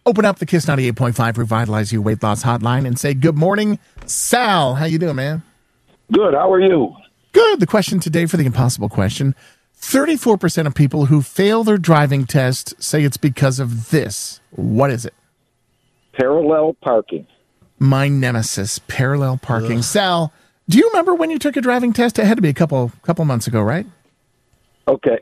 Open up the Kiss 98.5 Revitalize You Weight Loss Hotline and say, good morning, Sal. How you doing, man? Good. How are you? Good. The question today for the impossible question. 34% of people who fail their driving test say it's because of this. What is it? Parallel parking. My nemesis, parallel parking. Ugh. Sal, do you remember when you took a driving test? It had to be a couple months ago, right? Okay.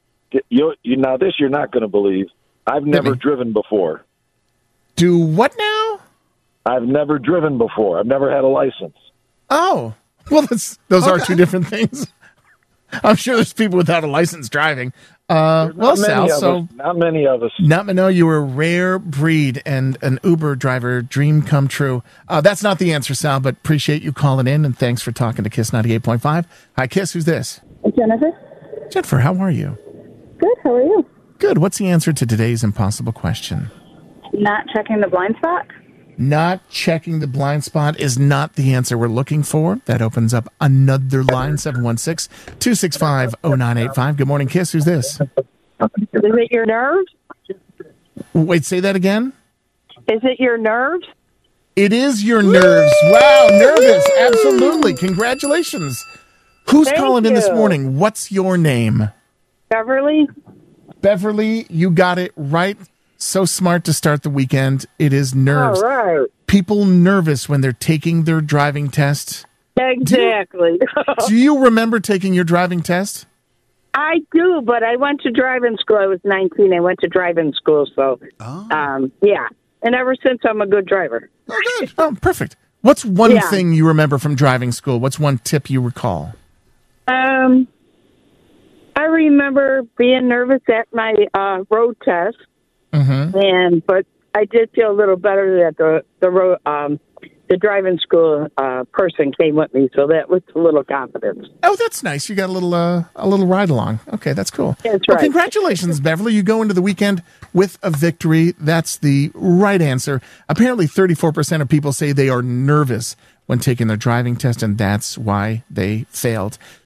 Now this you're not going to believe. I've never driven before. Do what now? I've never driven before. I've never had a license. Oh. Well, those are two different things. I'm sure there's people without a license driving. Well, Sal, not many of us. No, you were a rare breed and an Uber driver, dream come true. That's not the answer, Sal, but appreciate you calling in, and thanks for talking to Kiss 98.5. Hi, Kiss, who's this? Jennifer. Jennifer, how are you? Good, how are you? Good. What's the answer to today's impossible question? Not checking the blind spot. Not checking the blind spot is not the answer we're looking for. That opens up another line, 716-265-0985. Good morning, Kiss. Who's this? Is it your nerves? Wait, say that again? Is it your nerves? It is your nerves. Wow, nervous. Absolutely. Congratulations. Who's calling in this morning? What's your name? Beverly. Beverly, you got it right. So smart to start the weekend. It is nerves. All right. People nervous when they're taking their driving test. Exactly. Do you remember taking your driving test? I do, but I went to driving school. I was 19. I went to driving school, so yeah. And ever since, I'm a good driver. Oh, good. Oh, perfect. What's one thing you remember from driving school? What's one tip you recall? I remember being nervous at my road test. Mm-hmm. But I did feel a little better that the driving school person came with me, so that was a little confidence. Oh, that's nice. You got a little ride along. Okay, that's cool. That's well, right. Congratulations, Beverly. You go into the weekend with a victory. That's the right answer. Apparently, 34% of people say they are nervous when taking their driving test, and that's why they failed.